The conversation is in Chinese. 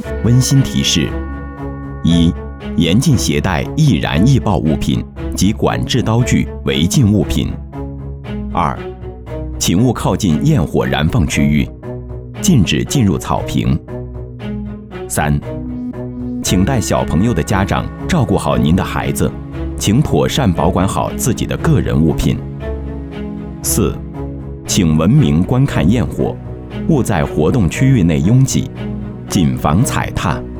温馨提示：一、严禁携带易燃易爆物品及管制刀具、违禁物品；二、请勿靠近焰火燃放区域，禁止进入草坪；三、请带小朋友的家长照顾好您的孩子，请妥善保管好自己的个人物品；四、请文明观看焰火，勿在活动区域内拥挤，谨防踩踏。